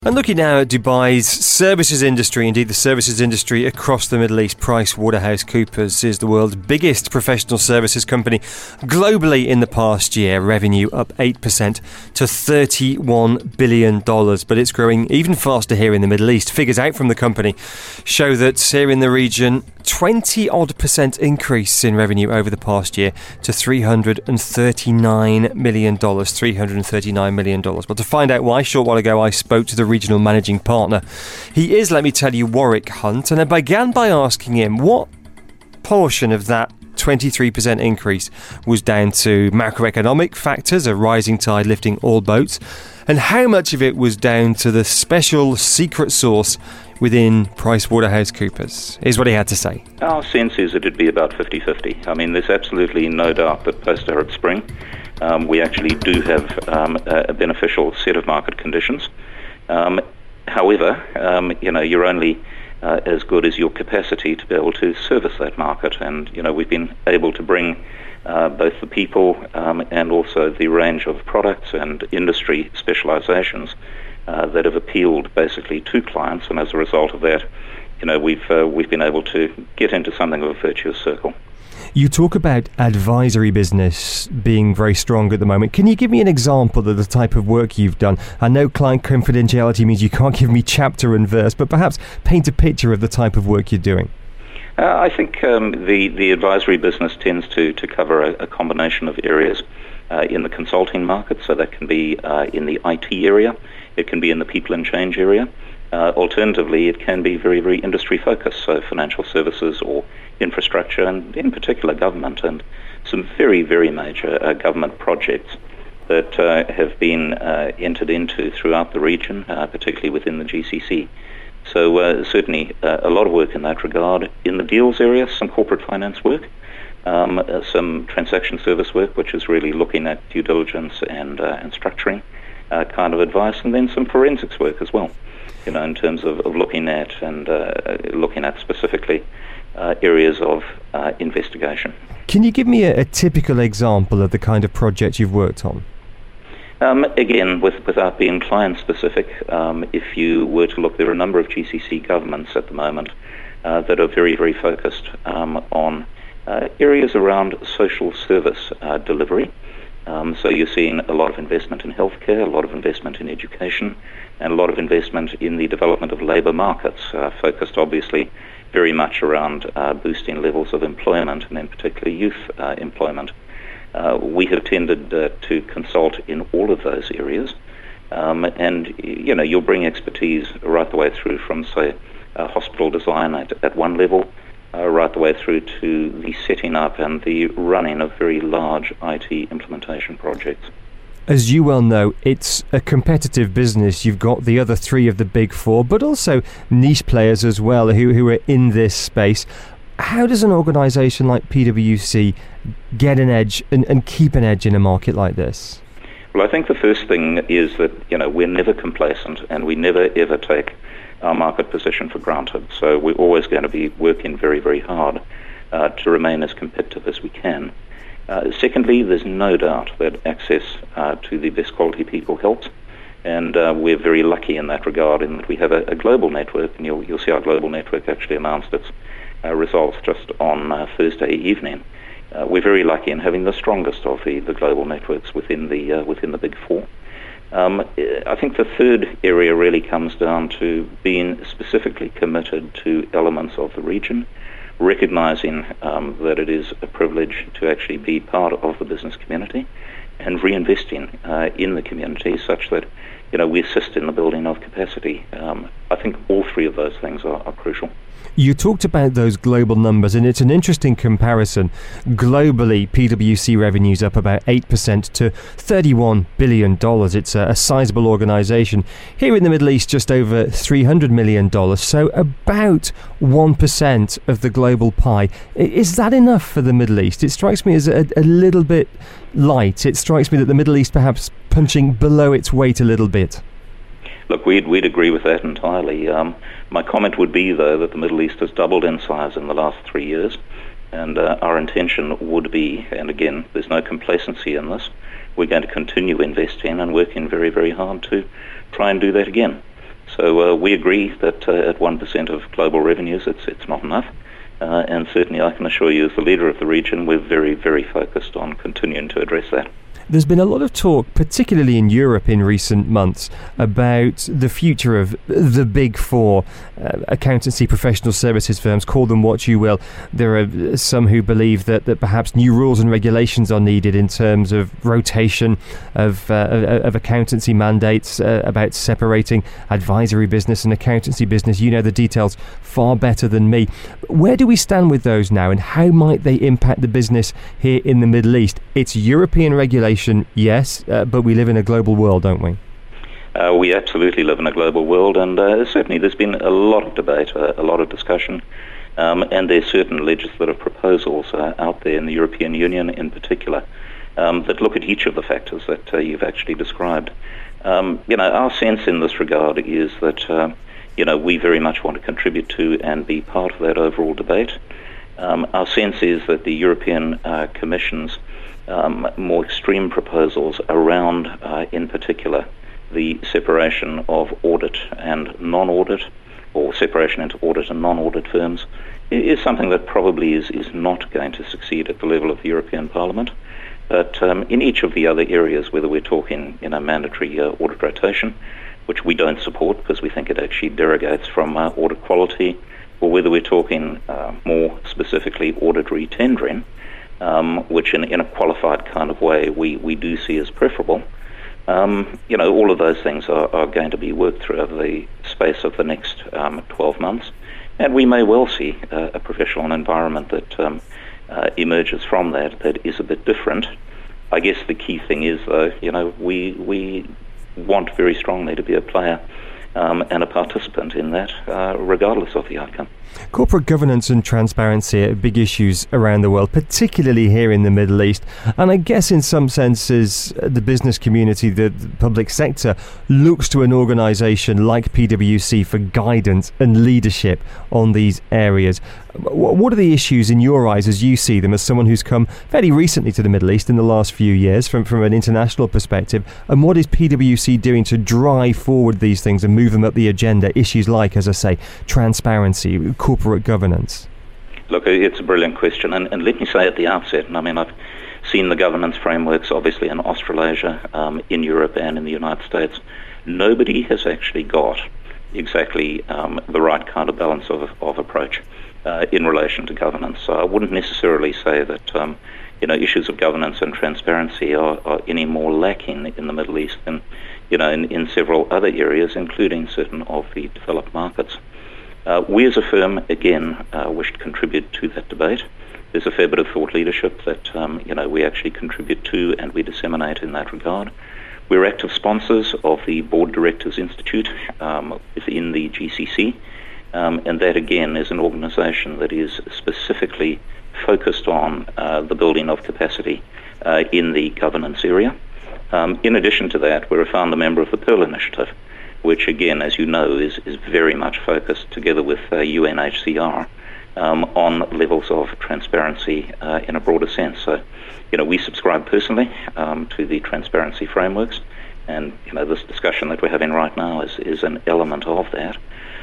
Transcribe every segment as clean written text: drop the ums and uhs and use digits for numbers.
And looking now at Dubai's services industry, indeed the services industry across the Middle East, PricewaterhouseCoopers is the world's biggest professional services company globally in the past year. Revenue up 8% to $31 billion, but it's growing even faster here in the Middle East. Figures out from the company show that here in the region, 20% increase in revenue over the past year to $339 million. $339 million. Well, to find out why, a short while ago I spoke to the regional managing partner. He is, let me tell you, Warwick Hunt, and I began by asking him what portion of that 23% increase was down to macroeconomic factors, a rising tide lifting all boats, and how much of it was down to the special secret sauce within PricewaterhouseCoopers. Here's what he had to say. Our sense is that it'd be about 50-50. I mean, there's absolutely no doubt that post-Arab Spring, we actually do have a beneficial set of market conditions. However, you're only as good as your capacity to be able to service that market. And, we've been able to bring both the people and also the range of products and industry specializations that have appealed basically to clients. And as a result of that, we've been able to get into something of a virtuous circle. You talk about advisory business being very strong at the moment. Can you give me an example of the type of work you've done? I know client confidentiality means you can't give me chapter and verse, but perhaps paint a picture of the type of work you're doing. I think the advisory business tends to cover a combination of areas in the consulting market, so that can be in the IT area, it can be in the people and change area. Alternatively, it can be very, very industry focused, so financial services or infrastructure, and in particular government, and some very, very major government projects that have been entered into throughout the region, particularly within the GCC. So certainly a lot of work in that regard. In the deals area, some corporate finance work, some transaction service work, which is really looking at due diligence and structuring kind of advice, and then some forensics work as well, in terms of looking at specifically areas of investigation. Can you give me a typical example of the kind of project you've worked on? Again, without being client-specific, if you were to look, there are a number of GCC governments at the moment that are very, very focused on areas around social service delivery. So you're seeing a lot of investment in healthcare, a lot of investment in education, and a lot of investment in the development of labour markets, focused obviously very much around boosting levels of employment, and in particular youth employment. We have tended to consult in all of those areas, and you'll bring expertise right the way through from, say, hospital design at one level, right the way through to the setting up and the running of very large IT implementation projects. As you well know, it's a competitive business. You've got the other three of the big four, but also niche players as well who are in this space. How does an organisation like PwC get an edge and keep an edge in a market like this? Well, I think the first thing is that, we're never complacent, and we never ever take our market position for granted. So we're always going to be working very, very hard to remain as competitive as we can. Secondly, there's no doubt that access to the best quality people helps, and we're very lucky in that regard, in that we have a global network, and you'll see our global network actually announced its results just on Thursday evening. We're very lucky in having the strongest of the global networks within the Big Four. I think the third area really comes down to being specifically committed to elements of the region, recognizing that it is a privilege to actually be part of the business community, and reinvesting in the community such that we assist in the building of capacity. I think all three of those things are crucial. You talked about those global numbers, and it's an interesting comparison. Globally, PwC revenue's up about 8% to $31 billion. It's a sizable organisation. Here in the Middle East, just over $300 million, so about 1% of the global pie. Is that enough for the Middle East? It strikes me as a little bit light. It strikes me that the Middle East perhaps punching below its weight a little bit. Look, we'd agree with that entirely. My comment would be, though, that the Middle East has doubled in size in the last 3 years, and our intention would be, and again, there's no complacency in this, we're going to continue investing and working very, very hard to try and do that again. So we agree that at 1% of global revenues, it's not enough. And certainly I can assure you, as the leader of the region, we're very, very focused on continuing to address that. There's been a lot of talk, particularly in Europe in recent months, about the future of the big four accountancy professional services firms, call them what you will. There are some who believe that perhaps new rules and regulations are needed in terms of rotation of accountancy mandates, about separating advisory business and accountancy business. You know the details far better than me. Where do we stand with those now, and how might they impact the business here in the Middle East? It's European regulation, yes, but we live in a global world, don't we? We absolutely live in a global world, and certainly there's been a lot of debate, a lot of discussion, and there's certain legislative proposals out there in the European Union in particular that look at each of the factors that you've actually described. Our sense in this regard is that we very much want to contribute to and be part of that overall debate. Our sense is that the European Commission's more extreme proposals around, in particular, the separation of audit and non-audit, or separation into audit and non-audit firms, is something that probably is not going to succeed at the level of the European Parliament. But in each of the other areas, whether we're talking mandatory audit rotation, which we don't support because we think it actually derogates from audit quality, or whether we're talking more specifically audit retendering, which in a qualified kind of way we do see as preferable. All of those things are going to be worked through over the space of the next 12 months. And we may well see a professional environment that emerges from that is a bit different. I guess the key thing is, though, we want very strongly to be a player and a participant in that, regardless of the outcome. Corporate governance and transparency are big issues around the world, particularly here in the Middle East. And I guess in some senses, the business community, the public sector, looks to an organisation like PwC for guidance and leadership on these areas. What are the issues in your eyes as you see them, as someone who's come fairly recently to the Middle East in the last few years from an international perspective? And what is PwC doing to drive forward these things and move them up the agenda? Issues like, as I say, transparency, corporate governance. Look, it's a brilliant question. And let me say at the outset, I've seen the governance frameworks, obviously, in Australasia, in Europe and in the United States. Nobody has actually got exactly the right kind of balance of approach in relation to governance. So I wouldn't necessarily say that issues of governance and transparency are any more lacking in the Middle East than in several other areas, including certain of the developed markets. We as a firm, again, wish to contribute to that debate. There's a fair bit of thought leadership that we actually contribute to and we disseminate in that regard. We're active sponsors of the Board Directors Institute within the GCC, and that again is an organisation that is specifically focused on the building of capacity in the governance area. In addition to that, we're a founder member of the Pearl Initiative, which again, as you know, is very much focused together with UNHCR on levels of transparency in a broader sense. So, we subscribe personally to the transparency frameworks, and this discussion that we're having right now is an element of that.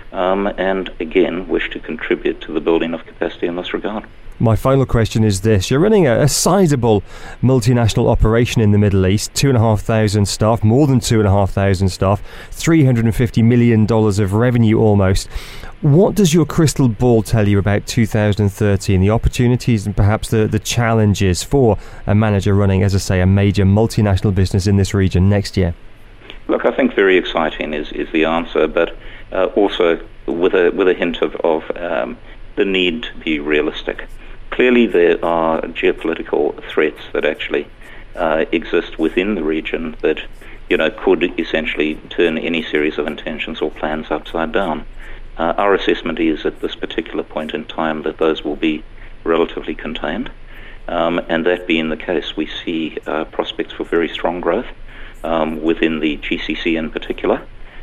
And again, wish to contribute to the building of capacity in this regard. My final question is this. You're running a sizable multinational operation in the Middle East, 2,500 staff, more than 2,500 staff, $350 million of revenue almost. What does your crystal ball tell you about 2013, the opportunities and perhaps the challenges for a manager running, as I say, a major multinational business in this region next year? Look, I think very exciting is the answer, but also with a hint of the need to be realistic. Clearly, there are geopolitical threats that actually exist within the region that could essentially turn any series of intentions or plans upside down. Our assessment is at this particular point in time that those will be relatively contained, and that being the case, we see prospects for very strong growth within the GCC in particular.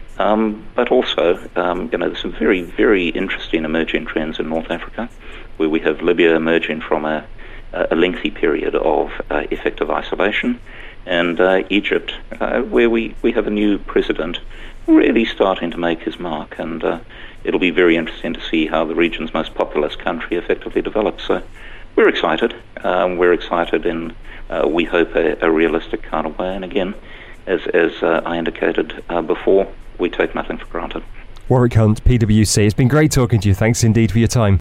But also, there's some very, very interesting emerging trends in North Africa, where we have Libya emerging from a lengthy period of effective isolation, and Egypt, where we have a new president really starting to make his mark, and it'll be very interesting to see how the region's most populous country effectively develops. So we're excited. We're excited in, we hope, a realistic kind of way. And again, as I indicated before, we take nothing for granted. Warwick Hunt, PwC. It's been great talking to you. Thanks indeed for your time.